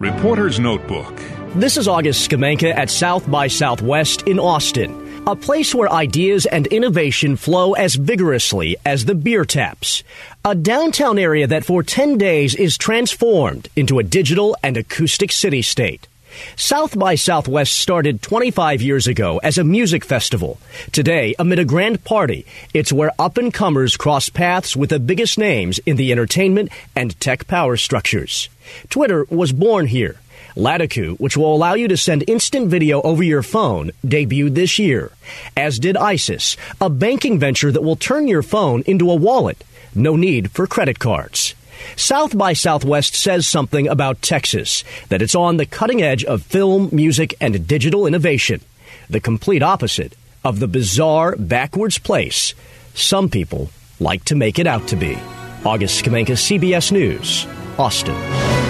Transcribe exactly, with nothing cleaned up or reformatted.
Reporter's Notebook. This is August Skamenka at South by Southwest in Austin, a place where ideas and innovation flow as vigorously as the beer taps. A downtown area that for ten days is transformed into a digital and acoustic city-state. South by Southwest started twenty-five years ago as a music festival. Today, amid a grand party, it's where up-and-comers cross paths with the biggest names in the entertainment and tech power structures. Twitter was born here. Latiku, which will allow you to send instant video over your phone, debuted this year. As did ISIS, a banking venture that will turn your phone into a wallet. No need for credit cards. South by Southwest says something about Texas, that it's on the cutting edge of film, music, and digital innovation. The complete opposite of the bizarre, backwards place some people like to make it out to be. August Skamenka, C B S News, Austin.